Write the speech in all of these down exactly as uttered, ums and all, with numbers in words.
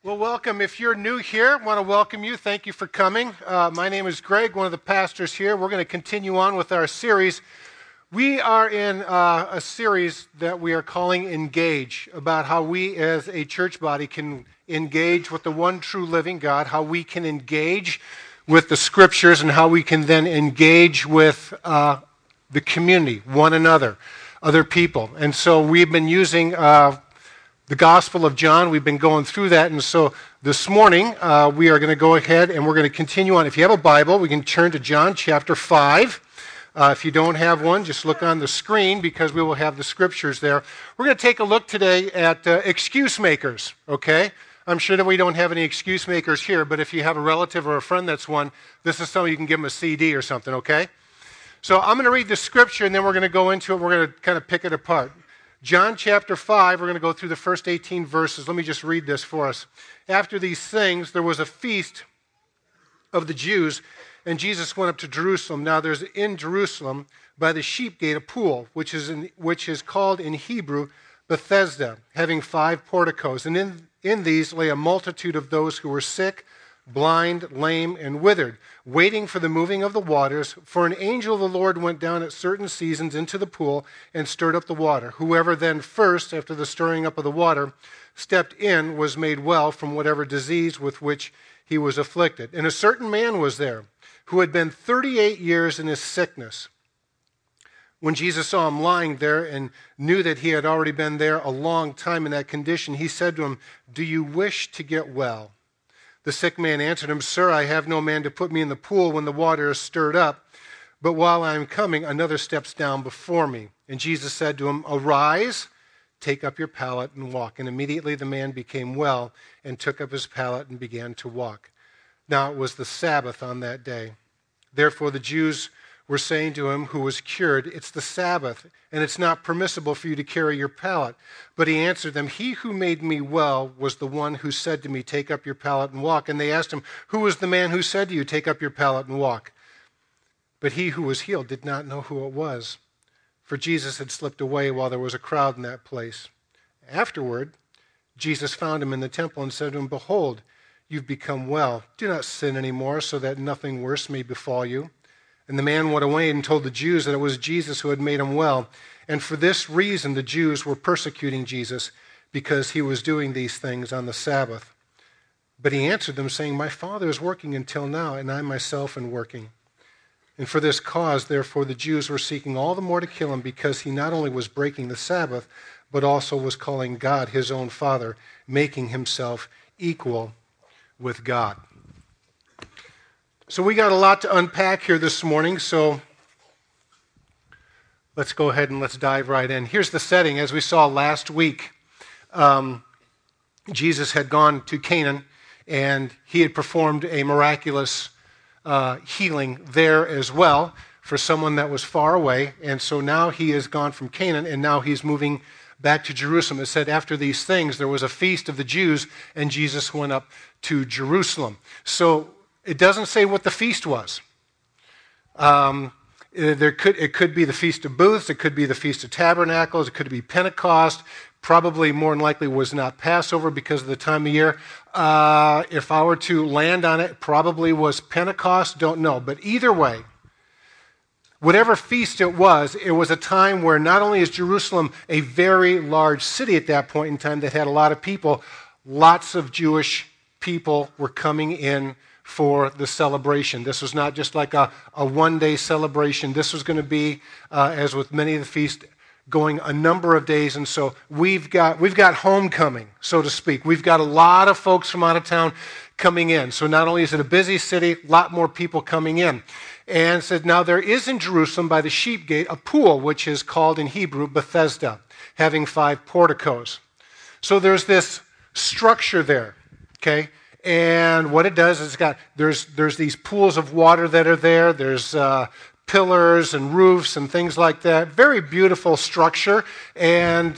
Well, welcome. If you're new here, I want to welcome you. Thank you for coming. Uh, my name is Greg, one of the pastors here. We're going to continue on with our series. We are in uh, a series that we are calling Engage, about how we as a church body can engage with the one true living God, how we can engage with the Scriptures, and how we can then engage with uh, the community, one another, other people. And so we've been using Uh, the Gospel of John. We've been going through that, and so this morning uh, we are going to go ahead and we're going to continue on. If you have a Bible, we can turn to John chapter five. Uh, if you don't have one, just look on the screen because we will have the Scriptures there. We're going to take a look today at uh, excuse makers, okay? I'm sure that we don't have any excuse makers here, but if you have a relative or a friend that's one, this is something you can give them a C D or something, okay? So I'm going to read the Scripture, and then we're going to go into it. We're going to kind of pick it apart. John chapter five, we're going to go through the first eighteen verses. Let me just read this for us. After these things, there was a feast of the Jews, and Jesus went up to Jerusalem. Now there's in Jerusalem by the sheep gate a pool, which is in, which is called in Hebrew Bethesda, having five porticos. And in, in these lay a multitude of those who were sick, blind, lame, and withered, waiting for the moving of the waters. For an angel of the Lord went down at certain seasons into the pool and stirred up the water. Whoever then first, after the stirring up of the water, stepped in was made well from whatever disease with which he was afflicted. And a certain man was there who had been thirty-eight years in his sickness. When Jesus saw him lying there and knew that he had already been there a long time in that condition, he said to him, "Do you wish to get well?" The sick man answered him, "Sir, I have no man to put me in the pool when the water is stirred up, but while I am coming, another steps down before me." And Jesus said to him, "Arise, take up your pallet and walk." And immediately the man became well and took up his pallet and began to walk. Now it was the Sabbath on that day. Therefore the Jews were saying to him who was cured, "It's the Sabbath, and it's not permissible for you to carry your pallet." But he answered them, "He who made me well was the one who said to me, 'Take up your pallet and walk.'" And they asked him, "Who was the man who said to you, 'Take up your pallet and walk'?" But he who was healed did not know who it was, for Jesus had slipped away while there was a crowd in that place. Afterward, Jesus found him in the temple and said to him, "Behold, you've become well. Do not sin any more, so that nothing worse may befall you." And the man went away and told the Jews that it was Jesus who had made him well. And for this reason the Jews were persecuting Jesus, because he was doing these things on the Sabbath. But he answered them, saying, "My Father is working until now, and I myself am working." And for this cause, therefore, the Jews were seeking all the more to kill him, because he not only was breaking the Sabbath, but also was calling God his own Father, making himself equal with God. So we got a lot to unpack here this morning, so let's go ahead and let's dive right in. Here's the setting. As we saw last week, um, Jesus had gone to Canaan, and he had performed a miraculous uh, healing there as well for someone that was far away. And so now he has gone from Canaan, and now he's moving back to Jerusalem. It said after these things, there was a feast of the Jews, and Jesus went up to Jerusalem. So it doesn't say what the feast was. Um, there could it could be the Feast of Booths, it could be the Feast of Tabernacles, it could be Pentecost. Probably more than likely was not Passover because of the time of year. Uh, if I were to land on it, probably was Pentecost, don't know. But either way, whatever feast it was, it was a time where not only is Jerusalem a very large city at that point in time that had a lot of people, lots of Jewish people were coming in for the celebration. This was not just like a, a one-day celebration. This was going to be, uh, as with many of the feasts, going a number of days. And so we've got we've got homecoming, so to speak. We've got a lot of folks from out of town coming in. So not only is it a busy city, a lot more people coming in. And said, now there is in Jerusalem by the sheep gate a pool, which is called in Hebrew Bethesda, having five porticos. So there's this structure there, okay? And what it does is it's got, there's there's these pools of water that are there. There's uh, pillars and roofs and things like that. Very beautiful structure. And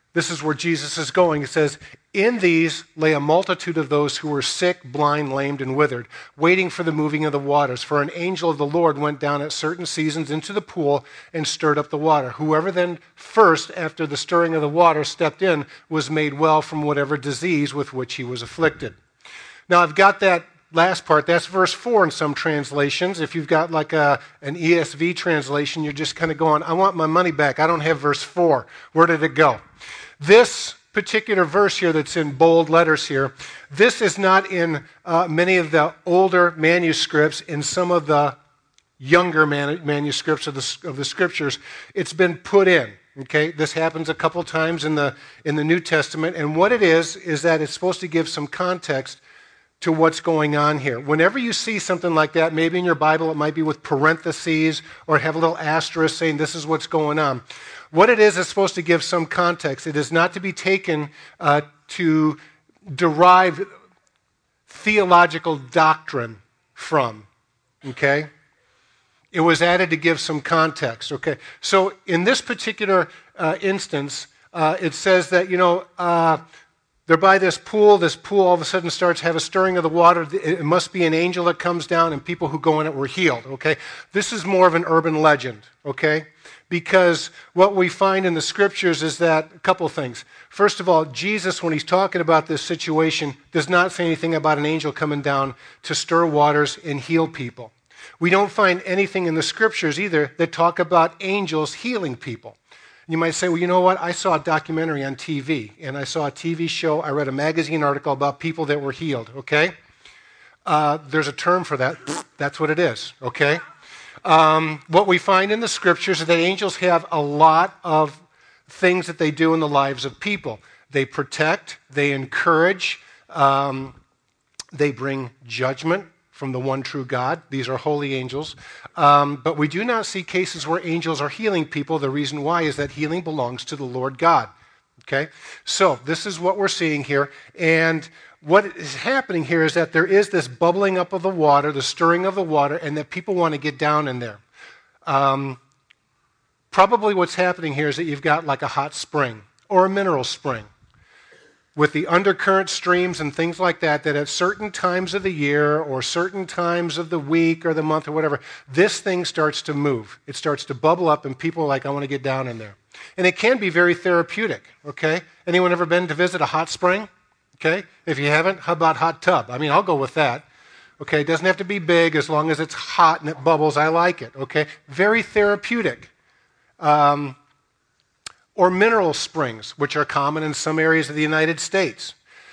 This is where Jesus is going. It says, in these lay a multitude of those who were sick, blind, lamed, and withered, waiting for the moving of the waters. For an angel of the Lord went down at certain seasons into the pool and stirred up the water. Whoever then first, after the stirring of the water, stepped in was made well from whatever disease with which he was afflicted. Now, I've got that last part. That's verse four in some translations. If you've got like a, an E S V translation, you're just kind of going, I want my money back. I don't have verse four. Where did it go? This particular verse here that's in bold letters here, this is not in uh, many of the older manuscripts. In some of the younger man- manuscripts of the, of the scriptures, it's been put in. Okay, this happens a couple times in the in the New Testament, and what it is is that it's supposed to give some context to what's going on here. Whenever you see something like that, maybe in your Bible it might be with parentheses or have a little asterisk saying this is what's going on. What it is is supposed to give some context. It is not to be taken uh, to derive theological doctrine from, okay? It was added to give some context, okay? So in this particular uh, instance, uh, it says that, you know, uh, they're by this pool. This pool all of a sudden starts to have a stirring of the water. It must be an angel that comes down, and people who go in it were healed, okay? This is more of an urban legend, okay? Because what we find in the scriptures is that a couple of things. First of all, Jesus, when he's talking about this situation, does not say anything about an angel coming down to stir waters and heal people. We don't find anything in the scriptures either that talk about angels healing people. You might say, well, you know what? I saw a documentary on T V, and I saw a T V show. I read a magazine article about people that were healed, okay? Uh, there's a term for that. That's what it is, okay? Um, what we find in the scriptures is that angels have a lot of things that they do in the lives of people. They protect, they encourage, um, they bring judgment from the one true God. These are holy angels. Um, but we do not see cases where angels are healing people. The reason why is that healing belongs to the Lord God. Okay? So this is what we're seeing here. And what is happening here is that there is this bubbling up of the water, the stirring of the water, and that people want to get down in there. Um, probably what's happening here is that you've got like a hot spring or a mineral spring with the undercurrent streams and things like that, that at certain times of the year or certain times of the week or the month or whatever, this thing starts to move. It starts to bubble up, and people are like, I want to get down in there. And it can be very therapeutic, okay? Anyone ever been to visit a hot spring? Okay? If you haven't, how about hot tub? I mean, I'll go with that. Okay? It doesn't have to be big as long as it's hot and it bubbles. I like it, okay? Very therapeutic. Um, or mineral springs, which are common in some areas of the United States.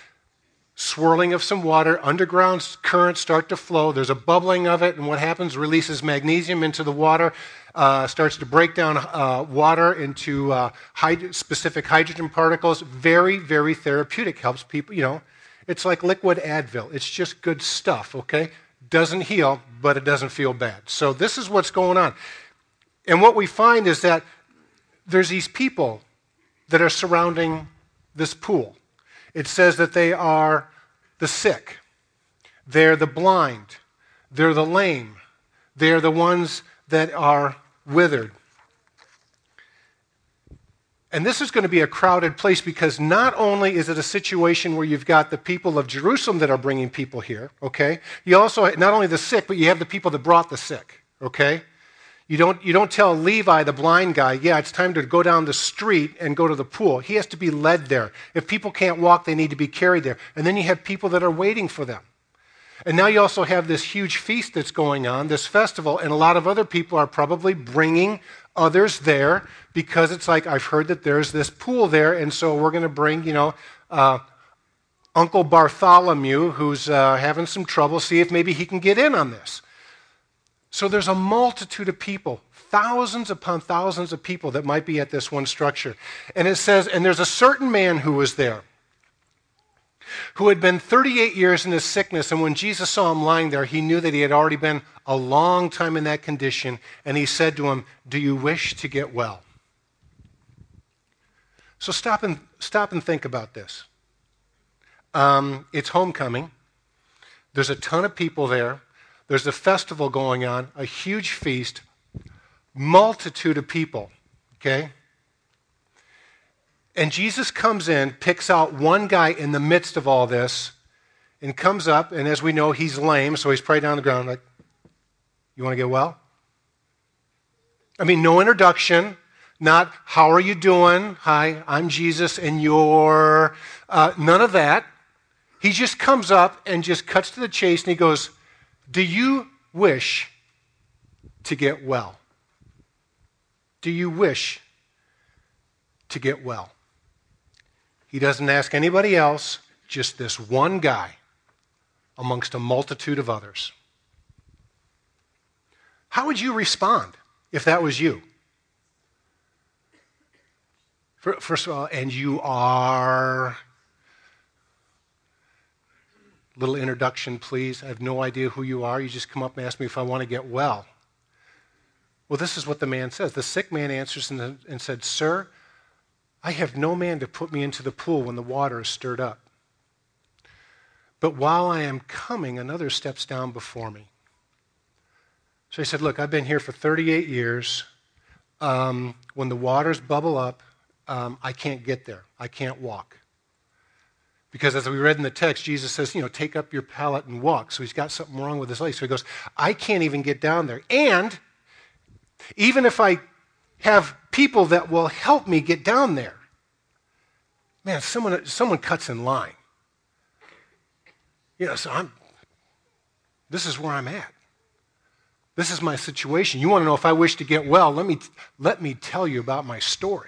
Swirling of some water, underground currents start to flow, there's a bubbling of it, and what happens, releases magnesium into the water, uh, starts to break down uh, water into uh, hyd- specific hydrogen particles. Very, very therapeutic, helps people, you know. It's like liquid Advil. It's just good stuff, okay? Doesn't heal, but it doesn't feel bad. So this is what's going on. And what we find is that there's these people that are surrounding this pool. It says that they are the sick, they're the blind, they're the lame, they're the ones that are withered. And this is going to be a crowded place, because not only is it a situation where you've got the people of Jerusalem that are bringing people here, okay? You also, not only the sick, but you have the people that brought the sick, okay? You don't, you don't tell Levi, the blind guy, yeah, it's time to go down the street and go to the pool. He has to be led there. If people can't walk, they need to be carried there. And then you have people that are waiting for them. And now you also have this huge feast that's going on, this festival, and a lot of other people are probably bringing others there, because it's like, I've heard that there's this pool there, and so we're going to bring, you know, uh, Uncle Bartholomew, who's uh, having some trouble, see if maybe he can get in on this. So there's a multitude of people, thousands upon thousands of people that might be at this one structure. And it says, and there's a certain man who was there, who had been thirty-eight years in his sickness, and when Jesus saw him lying there, he knew that he had already been a long time in that condition, and he said to him, do you wish to get well? So stop and, stop and think about this. Um, it's homecoming. There's a ton of people there. There's a festival going on, a huge feast, multitude of people, okay? And Jesus comes in, picks out one guy in the midst of all this, and comes up, and as we know, he's lame, so he's probably down on the ground like, you want to get well? I mean, no introduction, not, how are you doing? Hi, I'm Jesus, and you're... Uh, none of that. He just comes up and just cuts to the chase, and he goes, do you wish to get well? Do you wish to get well? He doesn't ask anybody else, just this one guy amongst a multitude of others. How would you respond if that was you? First of all, and you are... Little introduction, please. I have no idea who you are. You just come up and ask me if I want to get well. Well, this is what the man says. The sick man answers and, and said, Sir, I have no man to put me into the pool when the water is stirred up. But while I am coming, another steps down before me. So he said, look, I've been here for thirty-eight years. Um, when the waters bubble up, um, I can't get there. I can't walk. Because as we read in the text, Jesus says, you know, take up your pallet and walk. So he's got something wrong with his leg. So he goes, I can't even get down there. And even if I have people that will help me get down there, man, someone, someone cuts in line. You know, so I'm, this is where I'm at. This is my situation. You want to know if I wish to get well, let me, let me tell you about my story.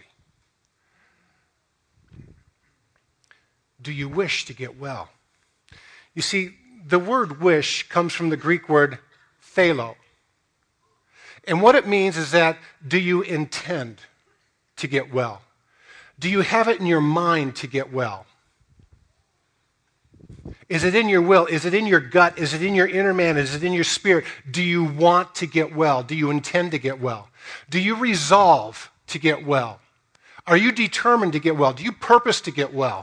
Do you wish to get well? You see, the word wish comes from the Greek word thelo. And what it means is that, do you intend to get well? Do you have it in your mind to get well? Is it in your will? Is it in your gut? Is it in your inner man? Is it in your spirit? Do you want to get well? Do you intend to get well? Do you resolve to get well? Are you determined to get well? Do you purpose to get well?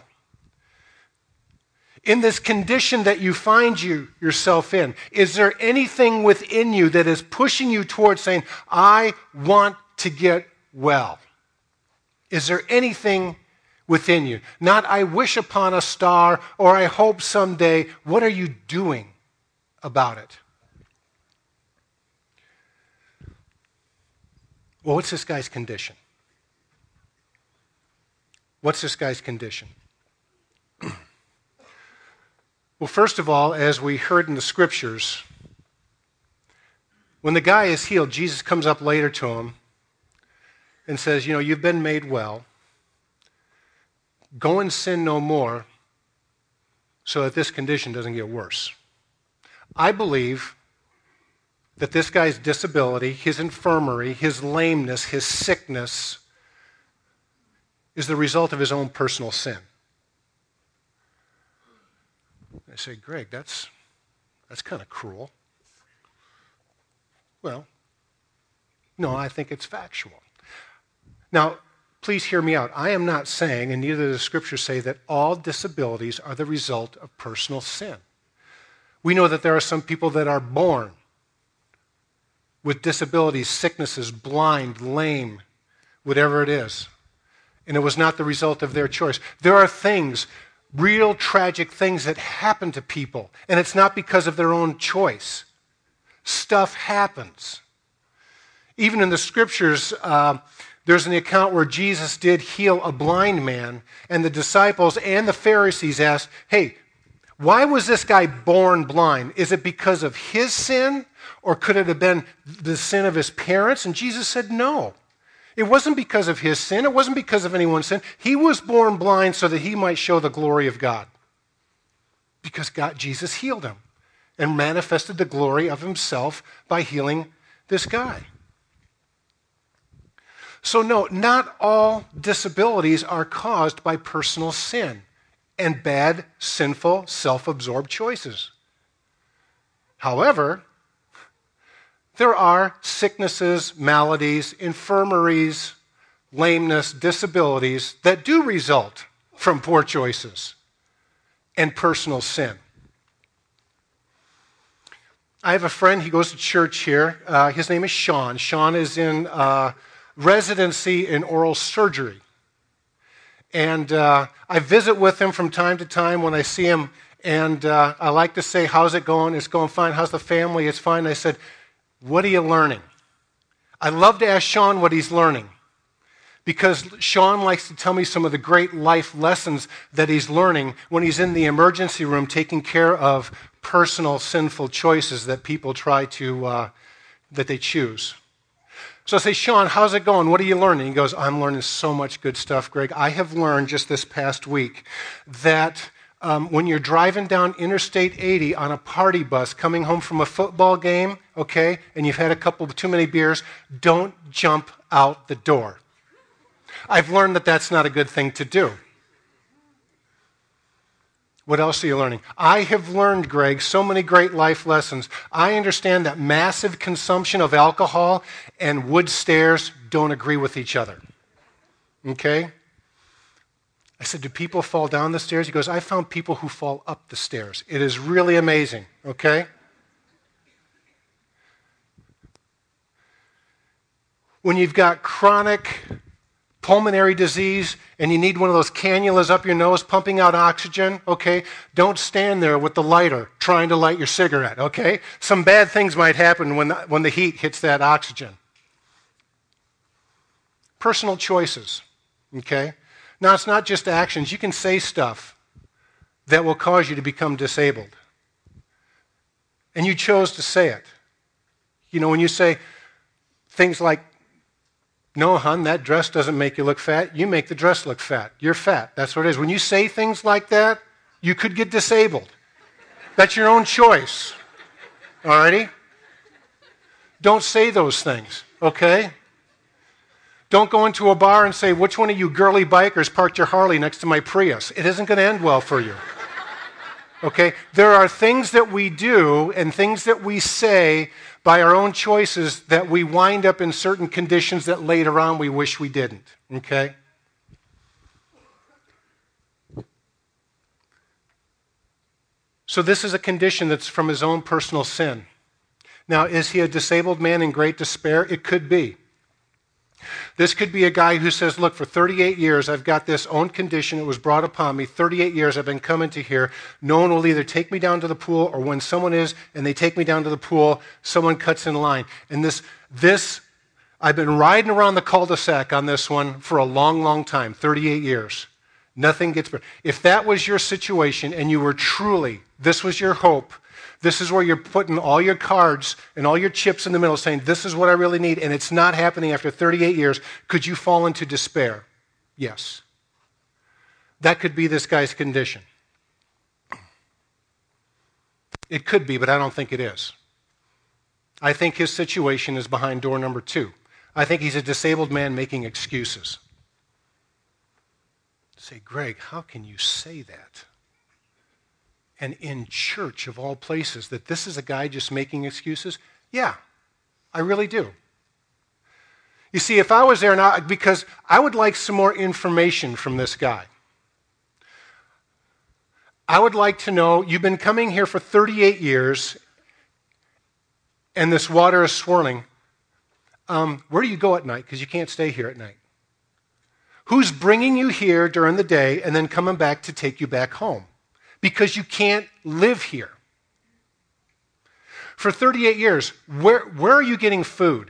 In this condition that you find you, yourself in, is there anything within you that is pushing you towards saying, I want to get well? Is there anything within you? Not, I wish upon a star or I hope someday. What are you doing about it? Well, what's this guy's condition? What's this guy's condition? Well, first of all, as we heard in the scriptures, when the guy is healed, Jesus comes up later to him and says, you know, you've been made well. Go and sin no more so that this condition doesn't get worse. I believe that this guy's disability, his infirmary, his lameness, his sickness is the result of his own personal sin. I say, Greg, that's, that's kind of cruel. Well, no, I think it's factual. Now, please hear me out. I am not saying, and neither do the scriptures say, that all disabilities are the result of personal sin. We know that there are some people that are born with disabilities, sicknesses, blind, lame, whatever it is. And it was not the result of their choice. There are things, real tragic things that happen to people, and it's not because of their own choice. Stuff happens. Even in the scriptures, uh, there's an account where Jesus did heal a blind man, and the disciples and the Pharisees asked, hey, why was this guy born blind? Is it because of his sin, or could it have been the sin of his parents? And Jesus said, no. It wasn't because of his sin. It wasn't because of anyone's sin. He was born blind so that he might show the glory of God. Because God, Jesus healed him and manifested the glory of himself by healing this guy. So no, not all disabilities are caused by personal sin and bad, sinful, self-absorbed choices. However, there are sicknesses, maladies, infirmaries, lameness, disabilities that do result from poor choices and personal sin. I have a friend, he goes to church here. Uh, his name is Sean. Sean is in uh, residency in oral surgery. And uh, I visit with him from time to time when I see him. And uh, I like to say, how's it going? It's going fine. How's the family? It's fine. I said, what are you learning? I love to ask Sean what he's learning, because Sean likes to tell me some of the great life lessons that he's learning when he's in the emergency room taking care of personal sinful choices that people try to, uh, that they choose. So I say, Sean, how's it going? What are you learning? He goes, I'm learning so much good stuff, Greg. I have learned just this past week that um, when you're driving down Interstate eighty on a party bus coming home from a football game, okay, and you've had a couple of too many beers, don't jump out the door. I've learned that that's not a good thing to do. What else are you learning? I have learned, Greg, so many great life lessons. I understand that massive consumption of alcohol and wood stairs don't agree with each other. Okay? I said, do people fall down the stairs? He goes, I found people who fall up the stairs. It is really amazing. Okay? When you've got chronic pulmonary disease and you need one of those cannulas up your nose pumping out oxygen, okay, don't stand there with the lighter trying to light your cigarette, okay? Some bad things might happen when the, when the heat hits that oxygen. Personal choices, okay? Now, it's not just actions. You can say stuff that will cause you to become disabled. And you chose to say it. You know, when you say things like, no, hon, that dress doesn't make you look fat. You make the dress look fat. You're fat. That's what it is. When you say things like that, you could get disabled. That's your own choice. All righty? Don't say those things, okay? Don't go into a bar and say, which one of you girly bikers parked your Harley next to my Prius? It isn't going to end well for you. Okay? There are things that we do and things that we say by our own choices that we wind up in certain conditions that later on we wish we didn't. Okay? So this is a condition that's from his own personal sin. Now, is he a disabled man in great despair? It could be. This could be a guy who says, look, for thirty-eight years, I've got this own condition. It was brought upon me. thirty-eight years I've been coming to here. No one will either take me down to the pool, or when someone is and they take me down to the pool, someone cuts in line. And this, this, I've been riding around the cul-de-sac on this one for a long, long time, thirty-eight years. Nothing gets better. If that was your situation and you were truly, this was your hope, this is where you're putting all your cards and all your chips in the middle saying, this is what I really need, and it's not happening after thirty-eight years, could you fall into despair? Yes. That could be this guy's condition. It could be, but I don't think it is. I think his situation is behind door number two. I think he's a disabled man making excuses. Say, Greg, how can you say that? And in church, of all places, that this is a guy just making excuses? Yeah, I really do. You see, if I was there now, because I would like some more information from this guy. I would like to know, you've been coming here for thirty-eight years, and this water is swirling. Um, where do you go at night? Because you can't stay here at night. Who's bringing you here during the day and then coming back to take you back home? Because you can't live here. For thirty-eight years, where, where are you getting food?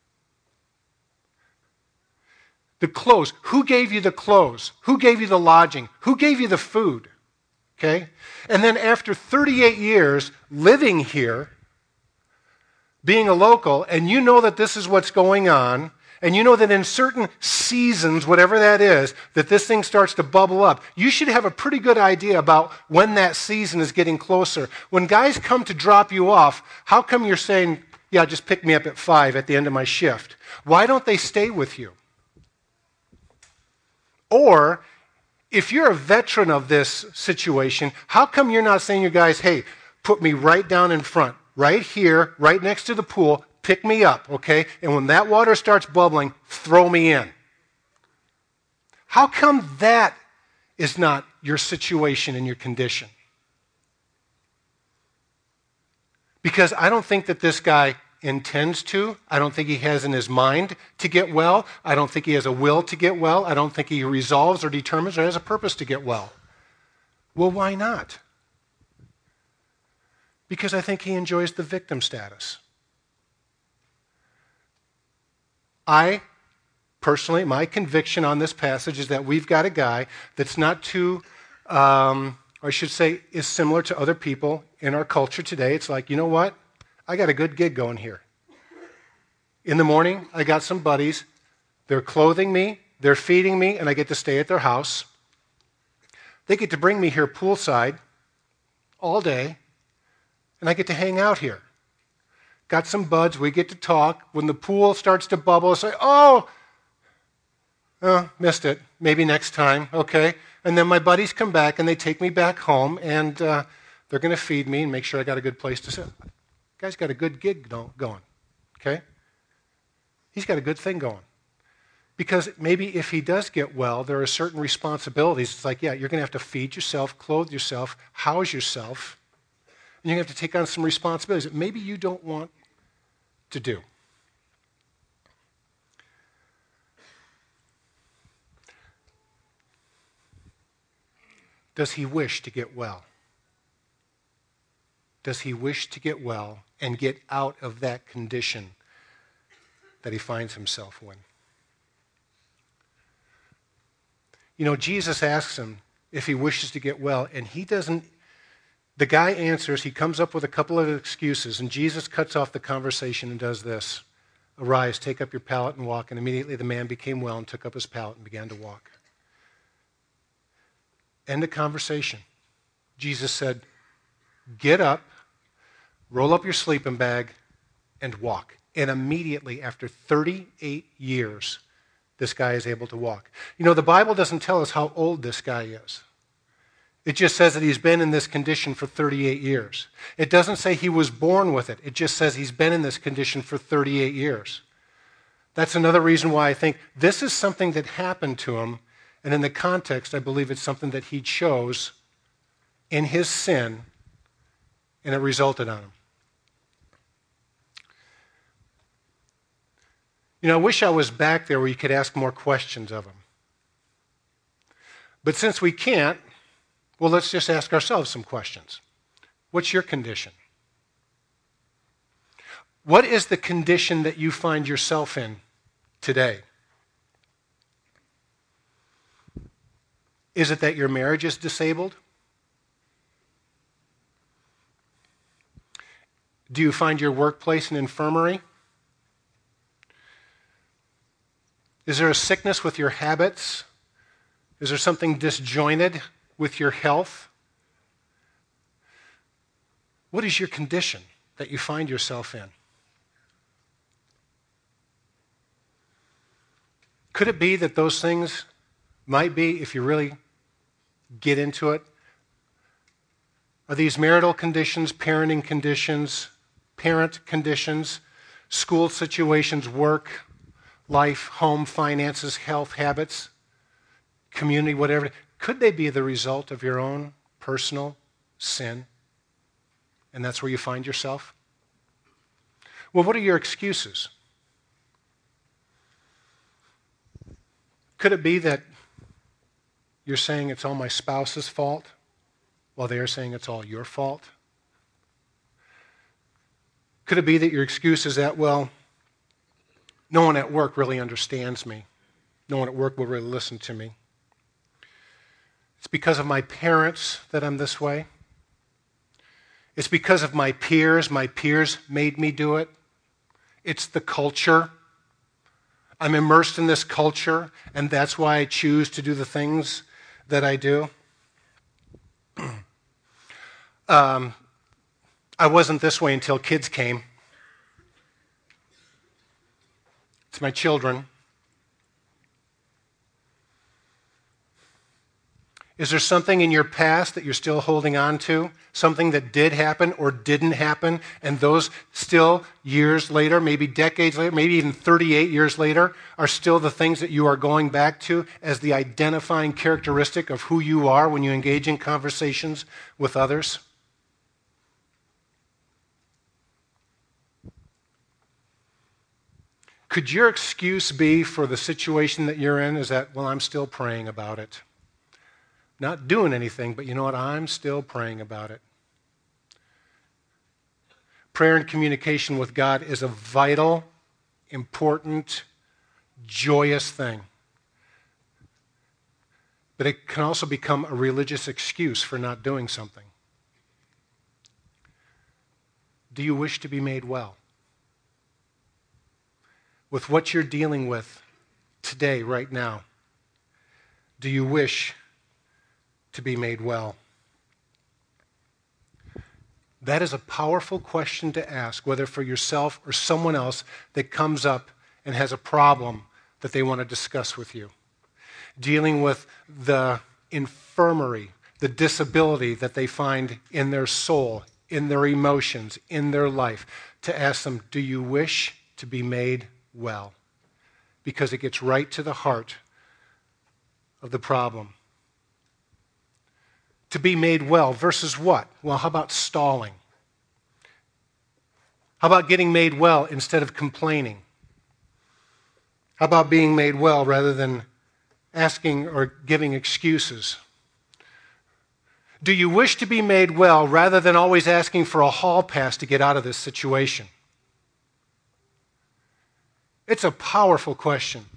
The clothes. Who gave you the clothes? Who gave you the lodging? Who gave you the food? Okay? And then after thirty-eight years living here, being a local, and you know that this is what's going on, and you know that in certain seasons, whatever that is, that this thing starts to bubble up, you should have a pretty good idea about when that season is getting closer. When guys come to drop you off, how come you're saying, yeah, just pick me up at five at the end of my shift? Why don't they stay with you? Or, if you're a veteran of this situation, how come you're not saying to your guys, hey, put me right down in front, right here, right next to the pool, pick me up, okay? And when that water starts bubbling, throw me in. How come that is not your situation and your condition? Because I don't think that this guy intends to. I don't think he has in his mind to get well. I don't think he has a will to get well. I don't think he resolves or determines or has a purpose to get well. Well, why not? Because I think he enjoys the victim status. I, personally, my conviction on this passage is that we've got a guy that's not too, um, or I should say, is similar to other people in our culture today. It's like, you know what? I got a good gig going here. In the morning, I got some buddies. They're clothing me, they're feeding me, and I get to stay at their house. They get to bring me here poolside all day, and I get to hang out here. Got some buds, we get to talk. When the pool starts to bubble, I say, oh, oh, missed it. Maybe next time, okay? And then my buddies come back, and they take me back home, and uh, they're going to feed me and make sure I got a good place to sit. Guy's got a good gig going, okay? He's got a good thing going. Because maybe if he does get well, there are certain responsibilities. It's like, yeah, you're going to have to feed yourself, clothe yourself, house yourself, and you're going to have to take on some responsibilities that maybe you don't want to do. Does he wish to get well? Does he wish to get well and get out of that condition that he finds himself in? You know, Jesus asks him if he wishes to get well, and he doesn't. The guy answers, he comes up with a couple of excuses, and Jesus cuts off the conversation and does this. Arise, take up your pallet and walk. And immediately the man became well and took up his pallet and began to walk. End of conversation. Jesus said, get up, roll up your sleeping bag, and walk. And immediately, after thirty-eight years, this guy is able to walk. You know, the Bible doesn't tell us how old this guy is. It just says that he's been in this condition for thirty-eight years. It doesn't say he was born with it. It just says he's been in this condition for thirty-eight years. That's another reason why I think this is something that happened to him, and in the context, I believe it's something that he chose in his sin, and it resulted on him. You know, I wish I was back there where you could ask more questions of him. But since we can't, well, let's just ask ourselves some questions. What's your condition? What is the condition that you find yourself in today? Is it that your marriage is disabled? Do you find your workplace an infirmary? Is there a sickness with your habits? Is there something disjointed with your health? What is your condition that you find yourself in? Could it be that those things might be, if you really get into it, are these marital conditions, parenting conditions, parent conditions, school situations, work, life, home, finances, health, habits, community, whatever? Could they be the result of your own personal sin? And that's where you find yourself? Well, what are your excuses? Could it be that you're saying it's all my spouse's fault while they're saying it's all your fault? Could it be that your excuse is that, well, no one at work really understands me. No one at work will really listen to me. It's because of my parents that I'm this way. It's because of my peers. My peers made me do it. It's the culture. I'm immersed in this culture, and that's why I choose to do the things that I do. um, I wasn't this way until kids came. It's my children. Is there something in your past that you're still holding on to? Something that did happen or didn't happen, and those still years later, maybe decades later, maybe even thirty-eight years later, are still the things that you are going back to as the identifying characteristic of who you are when you engage in conversations with others? Could your excuse be for the situation that you're in is that, well, I'm still praying about it? Not doing anything, but you know what? I'm still praying about it. Prayer and communication with God is a vital, important, joyous thing. But it can also become a religious excuse for not doing something. Do you wish to be made well? With what you're dealing with today, right now, do you wish to be made well? That is a powerful question to ask, whether for yourself or someone else that comes up and has a problem that they want to discuss with you. Dealing with the infirmary, the disability that they find in their soul, in their emotions, in their life, to ask them, do you wish to be made well? Because it gets right to the heart of the problem. To be made well versus what? Well, how about stalling? How about getting made well instead of complaining? How about being made well rather than asking or giving excuses? Do you wish to be made well rather than always asking for a hall pass to get out of this situation? It's a powerful question.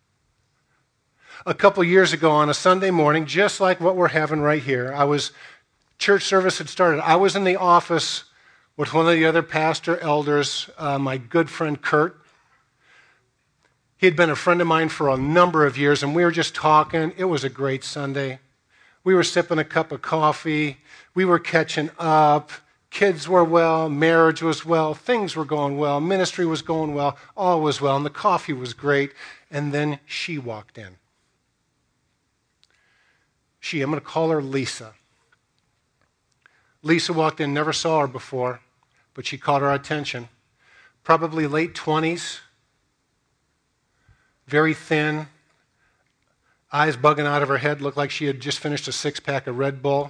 A couple years ago on a Sunday morning, just like what we're having right here, I was, church service had started. I was in the office with one of the other pastor elders, uh, my good friend Kurt. He had been a friend of mine for a number of years, and we were just talking. It was a great Sunday. We were sipping a cup of coffee. We were catching up. Kids were well. Marriage was well. Things were going well. Ministry was going well. All was well. And the coffee was great. And then she walked in. She, I'm going to call her Lisa. Lisa walked in, never saw her before, but she caught our attention. Probably late twenties, very thin, eyes bugging out of her head, looked like she had just finished a six-pack of Red Bull.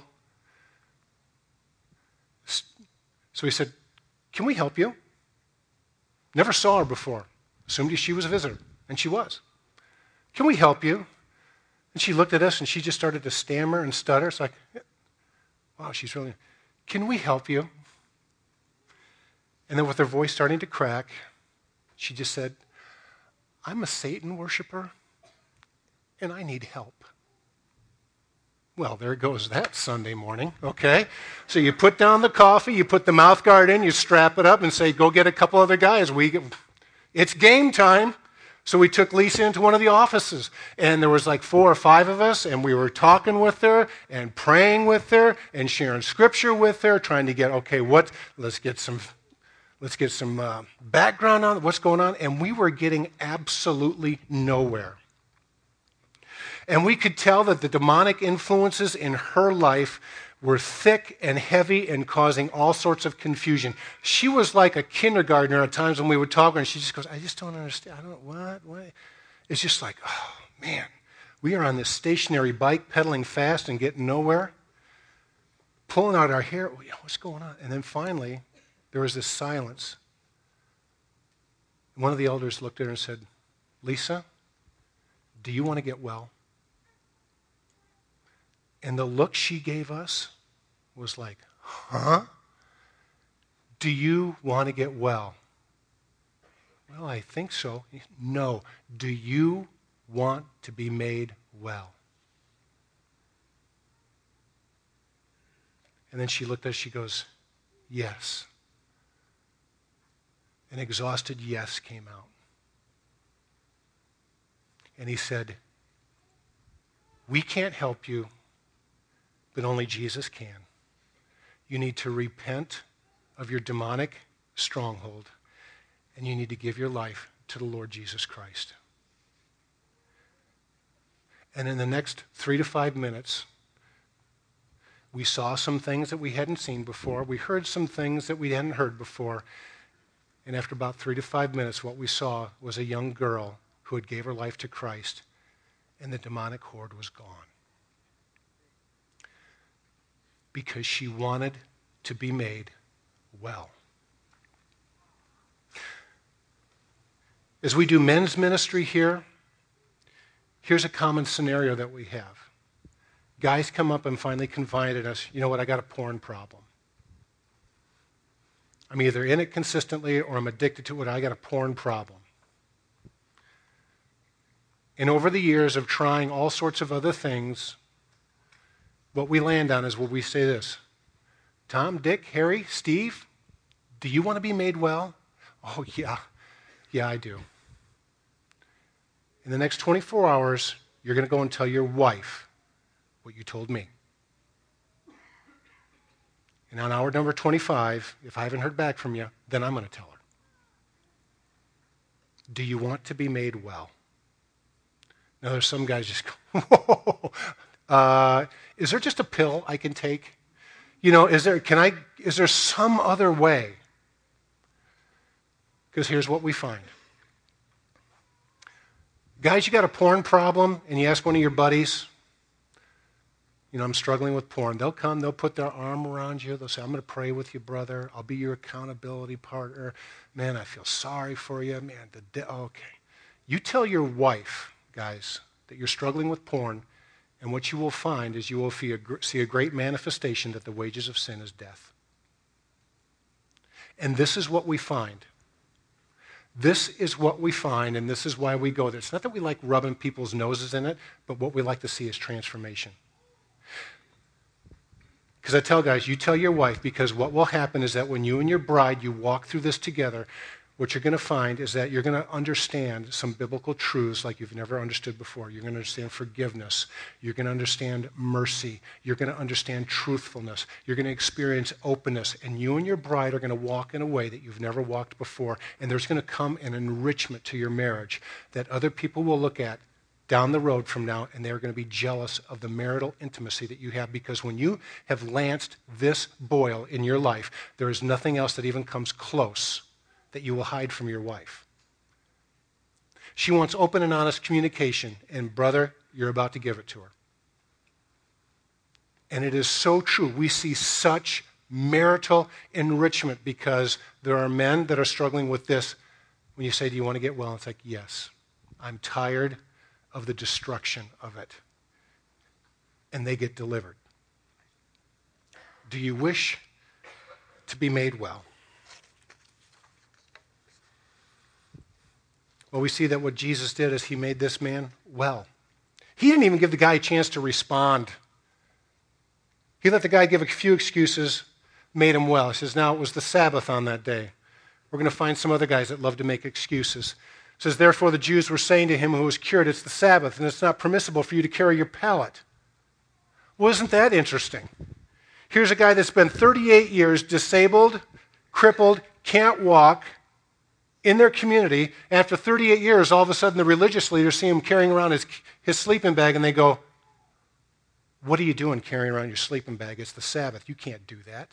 So he said, can we help you? Never saw her before. Assumed she was a visitor, and she was. Can we help you? And she looked at us, and she just started to stammer and stutter. It's like, wow, she's really, can we help you? And then with her voice starting to crack, she just said, I'm a Satan worshiper, and I need help. Well, there goes that Sunday morning, okay? So you put down the coffee, you put the mouth guard in, you strap it up and say, go get a couple other guys. We get, it's game time. So we took Lisa into one of the offices, and there was like four or five of us, and we were talking with her and praying with her and sharing scripture with her, trying to get, okay, what, let's get some, let's get some uh, background on what's going on, and we were getting absolutely nowhere. And we could tell that the demonic influences in her life were thick and heavy and causing all sorts of confusion. She was like a kindergartner at times when we would talk, and she just goes, I just don't understand. I don't know, what, what? It's just like, oh, man, we are on this stationary bike pedaling fast and getting nowhere, pulling out our hair. What's going on? And then finally, there was this silence. One of the elders looked at her and said, Lisa, do you want to get well? And the look she gave us was like, huh? Do you want to get well? Well, I think so. No. Do you want to be made well? And then she looked at us, she goes, yes. An exhausted yes came out. And he said, we can't help you, but only Jesus can. You need to repent of your demonic stronghold, and you need to give your life to the Lord Jesus Christ. And in the next three to five minutes, we saw some things that we hadn't seen before. We heard some things that we hadn't heard before. And after about three to five minutes, what we saw was a young girl who had gave her life to Christ, and the demonic horde was gone. Because she wanted to be made well. As we do men's ministry here, here's a common scenario that we have. Guys come up and finally confide in us, you know what, I got a porn problem. I'm either in it consistently or I'm addicted to it. I got a porn problem. And over the years of trying all sorts of other things, what we land on is where we say this: Tom, Dick, Harry, Steve, do you want to be made well? Oh, yeah. Yeah, I do. In the next twenty-four hours, you're going to go and tell your wife what you told me. And on hour number twenty-five, if I haven't heard back from you, then I'm going to tell her. Do you want to be made well? Now, there's some guys just go, whoa. Uh, is there just a pill I can take? You know, is there, can I, is there some other way? Because here's what we find. Guys, you got a porn problem, and you ask one of your buddies, you know, I'm struggling with porn. They'll come, they'll put their arm around you. They'll say, I'm going to pray with you, brother. I'll be your accountability partner. Man, I feel sorry for you. Man, the de- okay. You tell your wife, guys, that you're struggling with porn, and what you will find is you will see a, see a great manifestation that the wages of sin is death. And this is what we find. This is what we find, and this is why we go there. It's not that we like rubbing people's noses in it, but what we like to see is transformation. Because I tell guys, you tell your wife, because what will happen is that when you and your bride, you walk through this together, what you're going to find is that you're going to understand some biblical truths like you've never understood before. You're going to understand forgiveness. You're going to understand mercy. You're going to understand truthfulness. You're going to experience openness. And you and your bride are going to walk in a way that you've never walked before. And there's going to come an enrichment to your marriage that other people will look at down the road from now, and they're going to be jealous of the marital intimacy that you have, because when you have lanced this boil in your life, there is nothing else that even comes close that you will hide from your wife. She wants open and honest communication, and brother, you're about to give it to her. And it is so true. We see such marital enrichment because there are men that are struggling with this. When you say, do you want to get well? It's like, yes, I'm tired of the destruction of it. And they get delivered. Do you wish to be made well? Well, we see that what Jesus did is he made this man well. He didn't even give the guy a chance to respond. He let the guy give a few excuses, made him well. He says, now it was the Sabbath on that day. We're going to find some other guys that love to make excuses. It says, therefore the Jews were saying to him who was cured, it's the Sabbath, and it's not permissible for you to carry your pallet. Well, isn't that interesting? Here's a guy that's been thirty-eight years disabled, crippled, can't walk, in their community. After thirty-eight years, all of a sudden the religious leaders see him carrying around his, his sleeping bag, and they go, what are you doing carrying around your sleeping bag? It's the Sabbath. You can't do that.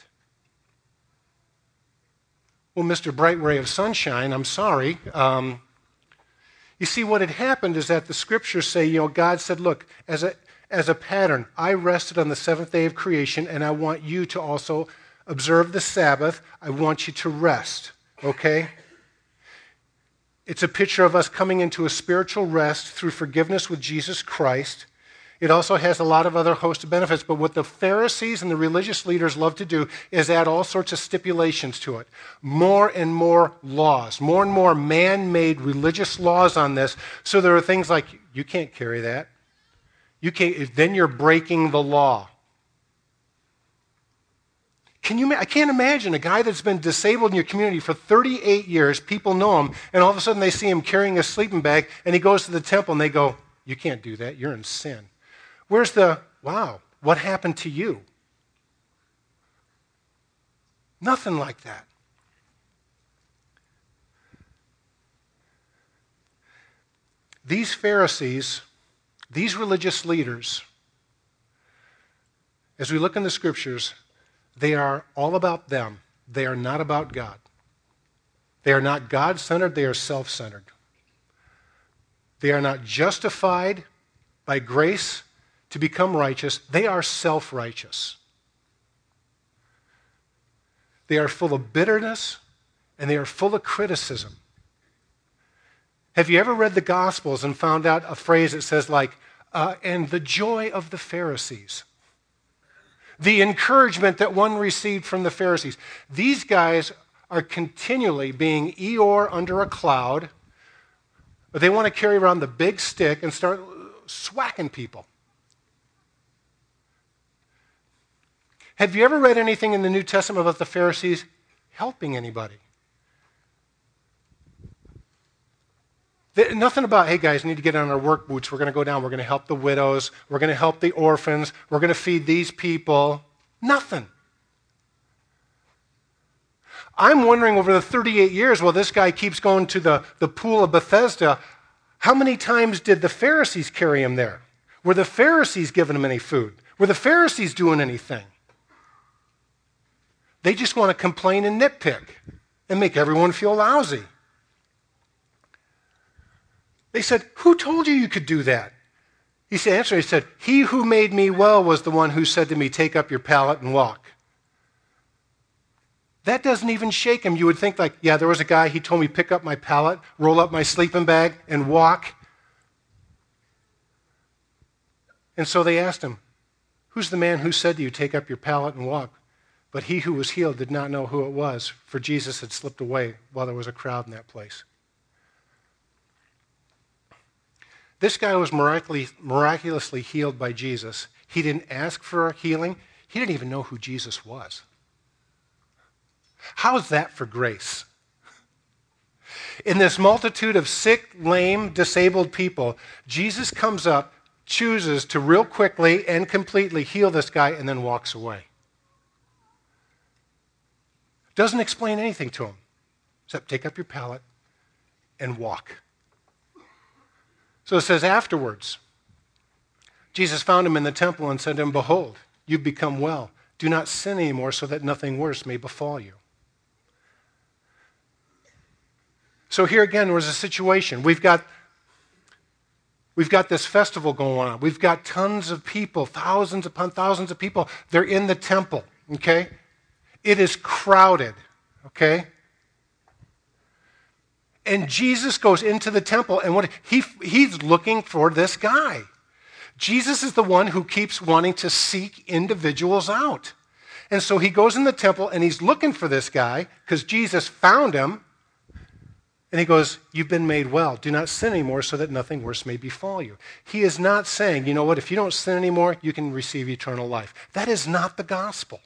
Well, Mister Bright Ray of Sunshine, I'm sorry. Um, you see, what had happened is that the scriptures say, you know, God said, look, as a, as a pattern, I rested on the seventh day of creation, and I want you to also observe the Sabbath. I want you to rest, okay? It's a picture of us coming into a spiritual rest through forgiveness with Jesus Christ. It also has a lot of other host of benefits, but what the Pharisees and the religious leaders love to do is add all sorts of stipulations to it. More and more laws, more and more man-made religious laws on this. So there are things like, you can't carry that. You can't, then you're breaking the law. Can you? I can't imagine a guy that's been disabled in your community for thirty-eight years, people know him, and all of a sudden they see him carrying a sleeping bag, and he goes to the temple, and they go, you can't do that, you're in sin. Where's the, wow, what happened to you? Nothing like that. These Pharisees, these religious leaders, as we look in the scriptures, they are all about them. They are not about God. They are not God-centered, they are self-centered. They are not justified by grace to become righteous. They are self-righteous. They are full of bitterness, and they are full of criticism. Have you ever read the Gospels and found out a phrase that says like, uh, and the joy of the Pharisees? The encouragement that one received from the Pharisees. These guys are continually being Eeyore under a cloud, but they want to carry around the big stick and start swacking people. Have you ever read anything in the New Testament about the Pharisees helping anybody? Nothing about, hey guys, need to get on our work boots. We're going to go down. We're going to help the widows. We're going to help the orphans. We're going to feed these people. Nothing. I'm wondering over the thirty-eight years, while this guy keeps going to the, the pool of Bethesda, how many times did the Pharisees carry him there? Were the Pharisees giving him any food? Were the Pharisees doing anything? They just want to complain and nitpick and make everyone feel lousy. They said, who told you you could do that? He said, answer, he said, he who made me well was the one who said to me, take up your pallet and walk. That doesn't even shake him. You would think like, yeah, there was a guy, he told me pick up my pallet, roll up my sleeping bag, and walk. And so they asked him, who's the man who said to you, take up your pallet and walk? But he who was healed did not know who it was, for Jesus had slipped away while there was a crowd in that place. This guy was miraculously, miraculously healed by Jesus. He didn't ask for a healing. He didn't even know who Jesus was. How is that for grace? In this multitude of sick, lame, disabled people, Jesus comes up, chooses to real quickly and completely heal this guy, and then walks away. Doesn't explain anything to him, except take up your pallet and walk. So it says afterwards, Jesus found him in the temple and said to him, behold, you've become well. Do not sin anymore so that nothing worse may befall you. So here again was a situation. We've got, we've got this festival going on. We've got tons of people, thousands upon thousands of people. They're in the temple, okay? It is crowded, okay? And Jesus goes into the temple, and what he he's looking for this guy. Jesus is the one who keeps wanting to seek individuals out. And so he goes in the temple, and he's looking for this guy, because Jesus found him, and he goes, you've been made well. Do not sin anymore so that nothing worse may befall you. He is not saying, you know what, if you don't sin anymore, you can receive eternal life. That is not the gospel.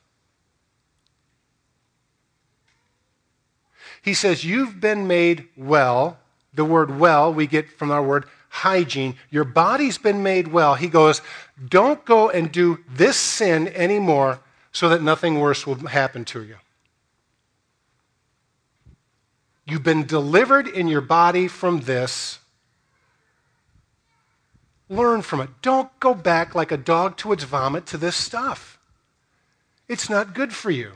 He says, you've been made well. The word well we get from our word hygiene. Your body's been made well. He goes, don't go and do this sin anymore so that nothing worse will happen to you. You've been delivered in your body from this. Learn from it. Don't go back like a dog to its vomit to this stuff. It's not good for you.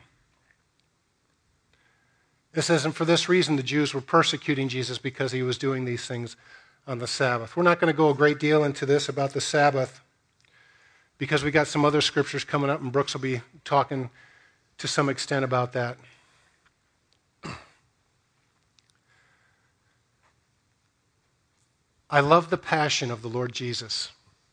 It says, and for this reason the Jews were persecuting Jesus because he was doing these things on the Sabbath. We're not going to go a great deal into this about the Sabbath because we got some other scriptures coming up, and Brooks will be talking to some extent about that. I love the passion of the Lord Jesus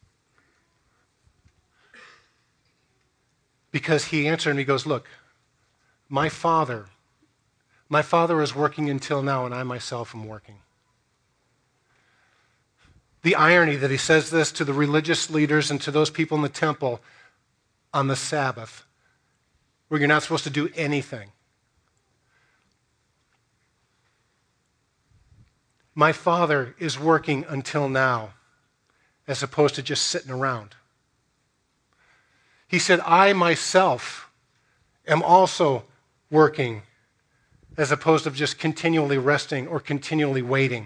because he answered and he goes, look, my Father My Father is working until now, and I myself am working. The irony that he says this to the religious leaders and to those people in the temple on the Sabbath, where you're not supposed to do anything. My Father is working until now, as opposed to just sitting around. He said, I myself am also working, as opposed to just continually resting or continually waiting.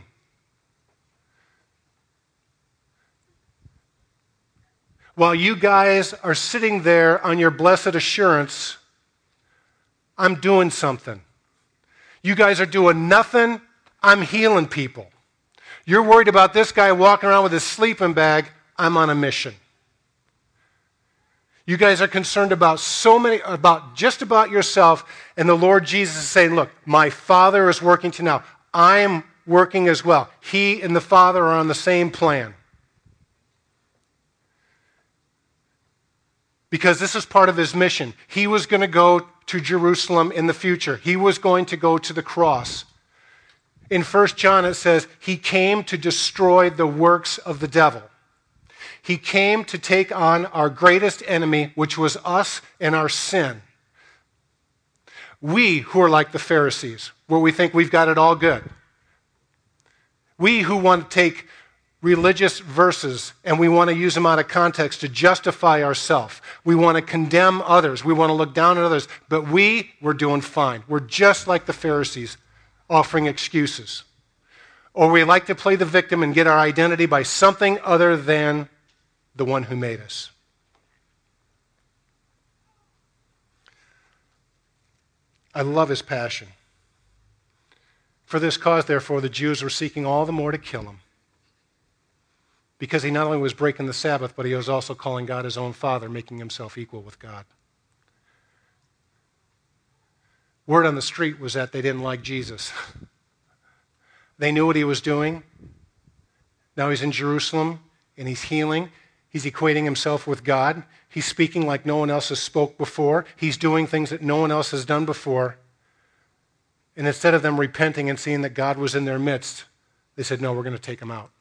While you guys are sitting there on your blessed assurance, I'm doing something. You guys are doing nothing, I'm healing people. You're worried about this guy walking around with his sleeping bag, I'm on a mission. You guys are concerned about so many, about just about yourself, and the Lord Jesus is saying, look, my Father is working to now. I'm working as well. He and the Father are on the same plan. Because this is part of his mission. He was going to go to Jerusalem in the future. He was going to go to the cross. In First John it says, he came to destroy the works of the devil. He came to take on our greatest enemy, which was us and our sin. We who are like the Pharisees, where we think we've got it all good. We who want to take religious verses and we want to use them out of context to justify ourselves. We want to condemn others. We want to look down on others. But we, we're doing fine. We're just like the Pharisees, offering excuses. Or we like to play the victim and get our identity by something other than the one who made us. I love his passion. For this cause, therefore, the Jews were seeking all the more to kill him, because he not only was breaking the Sabbath, but he was also calling God his own Father, making himself equal with God. Word on the street was that they didn't like Jesus. They knew what he was doing. Now he's in Jerusalem, and he's healing. He's equating himself with God. He's speaking like no one else has spoke before. He's doing things that no one else has done before. And instead of them repenting and seeing that God was in their midst, they said, no, we're going to take him out.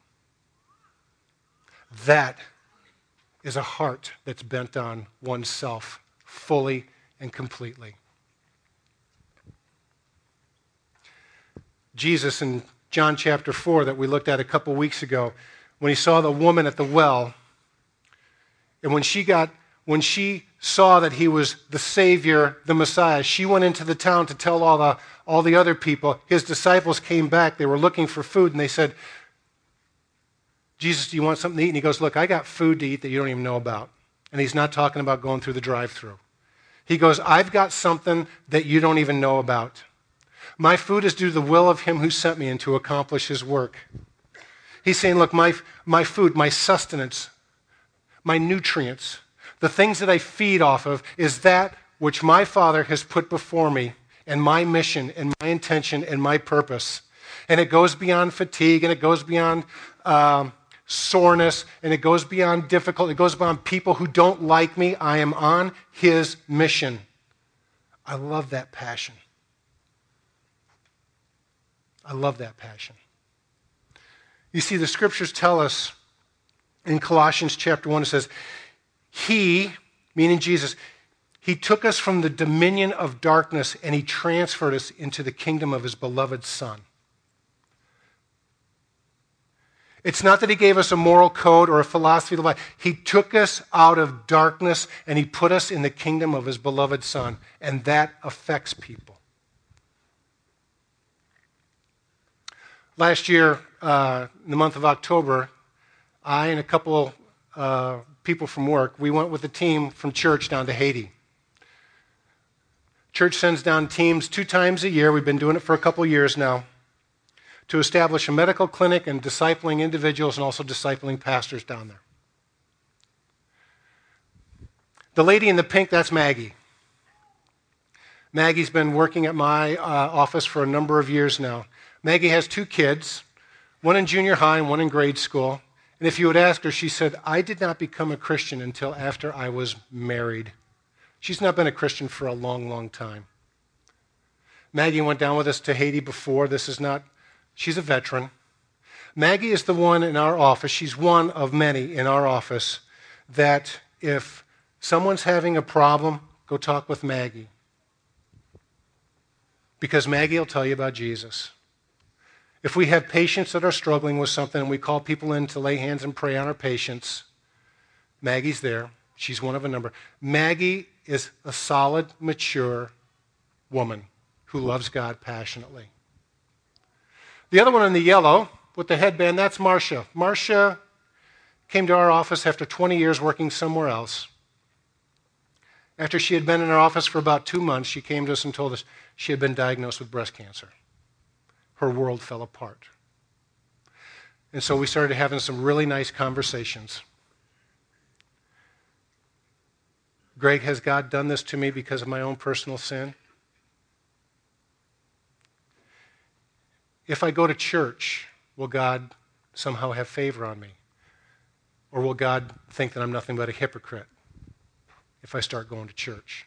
That is a heart that's bent on oneself fully and completely. Jesus in John chapter four that we looked at a couple weeks ago, when he saw the woman at the well, and when she got, when she saw that he was the Savior, the Messiah, she went into the town to tell all the, all the other people. His disciples came back. They were looking for food, and they said, Jesus, do you want something to eat? And he goes, look, I got food to eat that you don't even know about. And he's not talking about going through the drive-thru. He goes, I've got something that you don't even know about. My food is to do the will of him who sent me and to accomplish his work. He's saying, look, my, my food, my sustenance, my nutrients, the things that I feed off of is that which my Father has put before me, and my mission and my intention and my purpose. And it goes beyond fatigue, and it goes beyond um, soreness, and it goes beyond difficult. It goes beyond people who don't like me. I am on his mission. I love that passion. I love that passion. You see, the scriptures tell us in Colossians chapter one, it says, he, meaning Jesus, he took us from the dominion of darkness and he transferred us into the kingdom of his beloved Son. It's not that he gave us a moral code or a philosophy of life. He took us out of darkness and he put us in the kingdom of his beloved Son, and that affects people. Last year, uh, in the month of October, I and a couple uh, people from work, we went with a team from church down to Haiti. Church sends down teams two times a year. We've been doing it for a couple years now, to establish a medical clinic and discipling individuals and also discipling pastors down there. The lady in the pink, that's Maggie. Maggie's been working at my uh, office for a number of years now. Maggie has two kids, one in junior high and one in grade school. And if you would ask her, she said, I did not become a Christian until after I was married. She's not been a Christian for a long, long time. Maggie went down with us to Haiti before. This is not, she's a veteran. Maggie is the one in our office, she's one of many in our office, that if someone's having a problem, go talk with Maggie. Because Maggie will tell you about Jesus. If we have patients that are struggling with something and we call people in to lay hands and pray on our patients, Maggie's there. She's one of a number. Maggie is a solid, mature woman who loves God passionately. The other one in the yellow with the headband, that's Marcia. Marcia came to our office after twenty years working somewhere else. After she had been in our office for about two months, she came to us and told us she had been diagnosed with breast cancer. Her world fell apart. And so we started having some really nice conversations. Greg, has God done this to me because of my own personal sin? If I go to church, will God somehow have favor on me? Or will God think that I'm nothing but a hypocrite if I start going to church?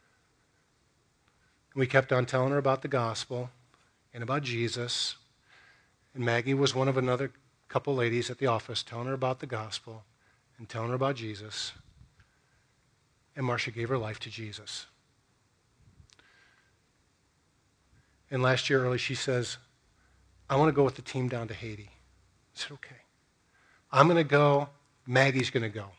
And we kept on telling her about the gospel and about Jesus. And Maggie was one of another couple ladies at the office telling her about the gospel and telling her about Jesus. And Marcia gave her life to Jesus. And last year early, she says, I want to go with the team down to Haiti. I said, okay. I'm going to go. Maggie's going to go.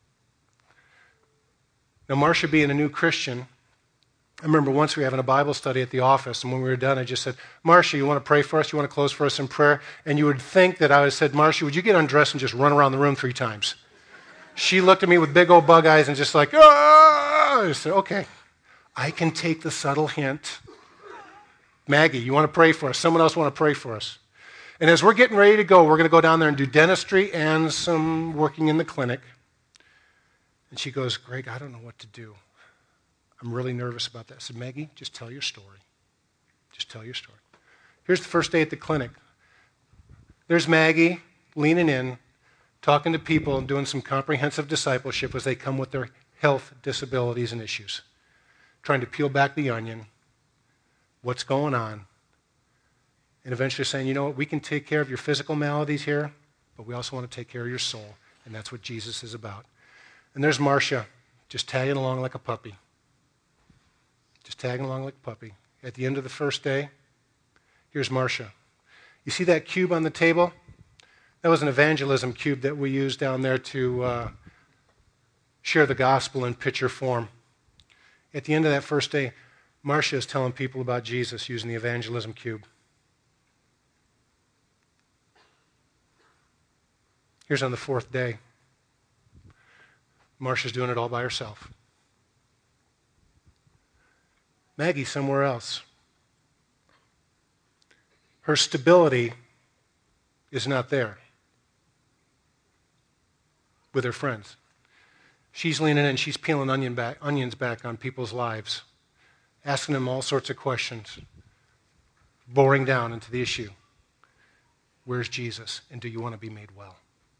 Now, Marcia being a new Christian, I remember once we were having a Bible study at the office, and when we were done, I just said, Marcia, you want to pray for us? You want to close for us in prayer? And you would think that I would have said, Marcia, would you get undressed and just run around the room three times? She looked at me with big old bug eyes and just like, ah! I said, okay, I can take the subtle hint. Maggie, you want to pray for us? Someone else want to pray for us? And as we're getting ready to go, we're going to go down there and do dentistry and some working in the clinic. And she goes, Greg, I don't know what to do. I'm really nervous about that. I said, Maggie, just tell your story. Just tell your story. Here's the first day at the clinic. There's Maggie leaning in, talking to people and doing some comprehensive discipleship as they come with their health disabilities and issues, trying to peel back the onion, what's going on, and eventually saying, you know what, we can take care of your physical maladies here, but we also want to take care of your soul, and that's what Jesus is about. And there's Marcia, just tagging along like a puppy. Just tagging along like a puppy. At the end of the first day, here's Marcia. You see that cube on the table? That was an evangelism cube that we used down there to uh, share the gospel in picture form. At the end of that first day, Marcia is telling people about Jesus using the evangelism cube. Here's on the fourth day. Marcia's doing it all by herself. Maggie's somewhere else. Her stability is not there with her friends. She's leaning in, she's peeling onion back, onions back on people's lives, asking them all sorts of questions, boring down into the issue. Where's Jesus? And do you want to be made well?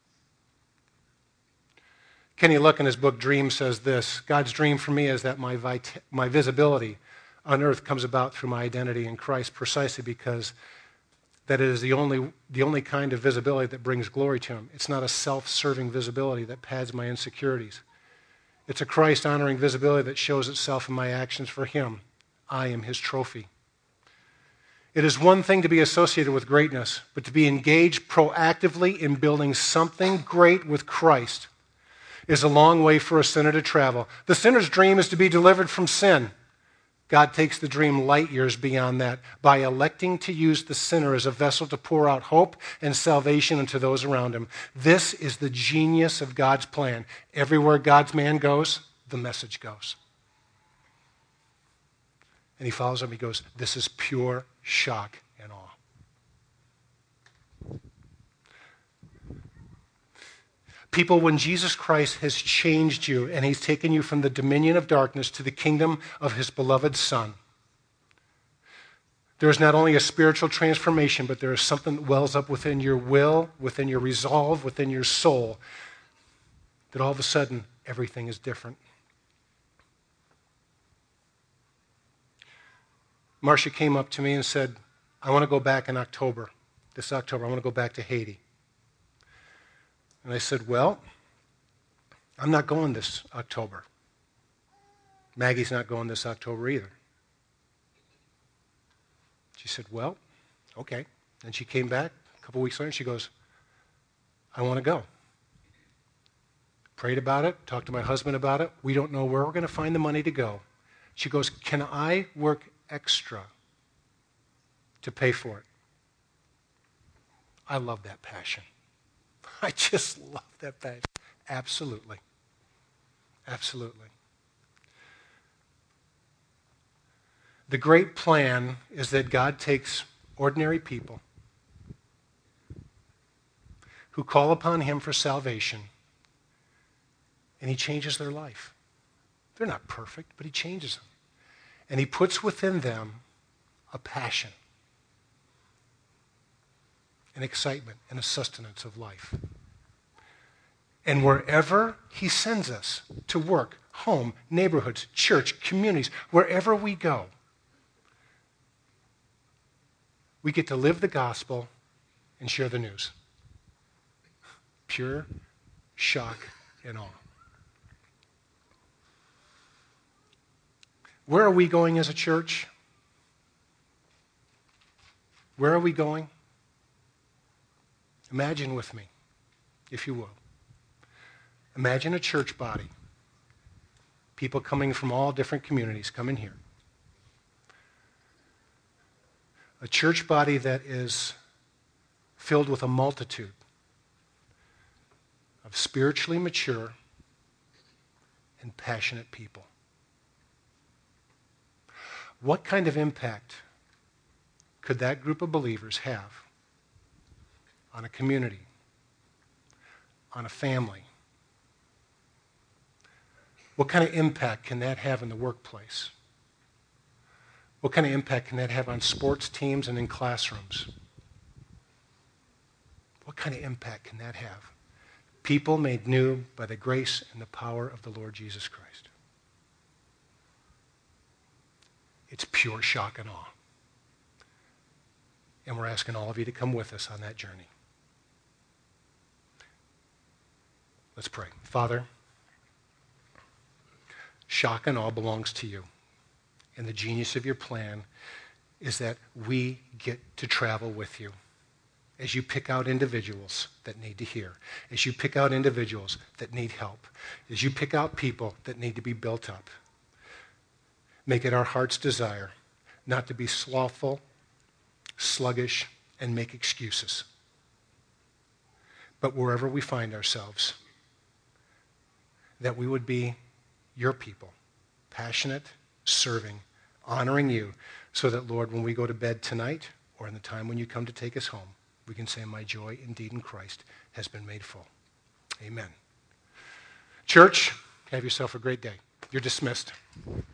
Kenny Luck in his book Dream says this, God's dream for me is that my, vit- my visibility on earth comes about through my identity in Christ precisely because that it is the only, the only kind of visibility that brings glory to him. It's not a self-serving visibility that pads my insecurities. It's a Christ-honoring visibility that shows itself in my actions for him. I am his trophy. It is one thing to be associated with greatness, but to be engaged proactively in building something great with Christ is a long way for a sinner to travel. The sinner's dream is to be delivered from sin. God takes the dream light years beyond that by electing to use the sinner as a vessel to pour out hope and salvation into those around him. This is the genius of God's plan. Everywhere God's man goes, the message goes. And he follows him, he goes, this is pure shock and awe. People, when Jesus Christ has changed you and he's taken you from the dominion of darkness to the kingdom of his beloved Son, there is not only a spiritual transformation, but there is something that wells up within your will, within your resolve, within your soul, that all of a sudden everything is different. Marcia came up to me and said, I want to go back in October. This October, I want to go back to Haiti. And I said, well, I'm not going this October. Maggie's not going this October either. She said, well, okay. And she came back a couple weeks later and she goes, I want to go. Prayed about it, talked to my husband about it. We don't know where we're going to find the money to go. She goes, can I work extra to pay for it? I love that passion. I just love that passion. Absolutely. Absolutely. The great plan is that God takes ordinary people who call upon him for salvation, and he changes their life. They're not perfect, but he changes them. And he puts within them a passion. and excitement and a sustenance of life. And wherever he sends us to work, home, neighborhoods, church, communities, wherever we go, we get to live the gospel and share the news. Pure shock and awe. Where are we going as a church? Where are we going? Imagine with me, if you will. Imagine a church body. People coming from all different communities coming here. A church body that is filled with a multitude of spiritually mature and passionate people. What kind of impact could that group of believers have on a community, on a family? What kind of impact can that have in the workplace? What kind of impact can that have on sports teams and in classrooms? What kind of impact can that have? People made new by the grace and the power of the Lord Jesus Christ. It's pure shock and awe. And we're asking all of you to come with us on that journey. Let's pray. Father, shock and awe belongs to you. And the genius of your plan is that we get to travel with you as you pick out individuals that need to hear, as you pick out individuals that need help, as you pick out people that need to be built up. Make it our heart's desire not to be slothful, sluggish, and make excuses. But wherever we find ourselves, that we would be your people, passionate, serving, honoring you, so that, Lord, when we go to bed tonight or in the time when you come to take us home, we can say, my joy indeed in Christ has been made full. Amen. Church, have yourself a great day. You're dismissed.